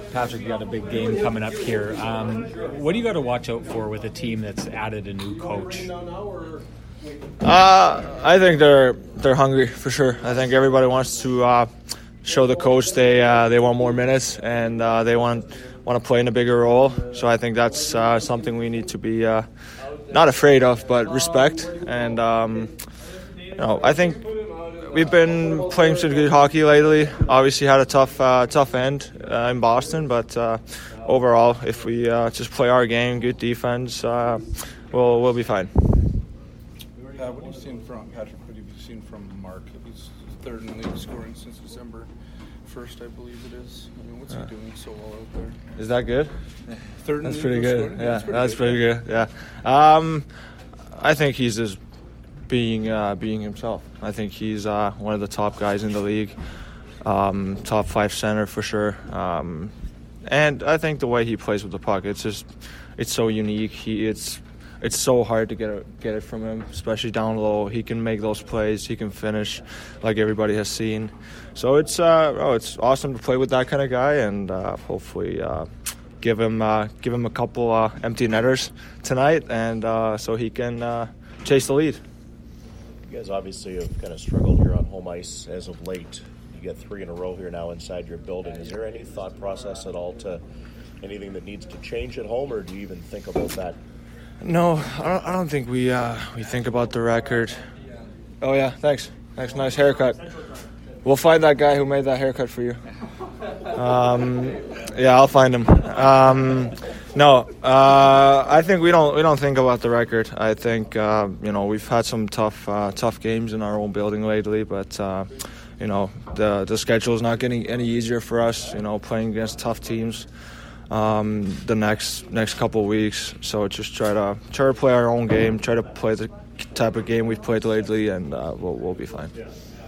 Patrick, you got a big game coming up here. What do you got to watch out for with a team that's added a new coach? I think they're hungry for sure. I think everybody wants to show the coach they want more minutes and they want to play in a bigger role. So I think that's something we need to be not afraid of, but respect. And I think we've been playing some good hockey lately. Obviously had a tough end in Boston, but overall, if we just play our game, good defense, we'll be fine. What have you seen from Patrick? What have you seen from Mark? He's third in the league scoring since December 1st, I believe it is. I mean, what's he doing so well out there? Is that good? Third in that's the pretty league good. scoring? Yeah, that's pretty good. Yeah. I think he's just being himself. I think he's one of the top guys in the league, top 5 center for sure. And I think the way he plays with the puck, it's so unique. It's so hard to get it from him, especially down low. He can make those plays. He can finish, like everybody has seen. So it's awesome to play with that kind of guy, and hopefully give him a couple empty netters tonight, and so he can chase the lead. You guys obviously have kind of struggled here on home ice as of late. You get 3 in a row here now inside your building. Is there any thought process at all to anything that needs to change at home, or do you even think about that? No, I don't think we think about the record. Oh yeah, thanks. Nice haircut. We'll find that guy who made that haircut for you. Yeah, I'll find him. I think we don't think about the record. I think we've had some tough games in our own building lately, but the schedule is not getting any easier for us. Playing against tough teams. The next couple of weeks, so just try to play our own game, try to play the type of game we've played lately, and we'll be fine.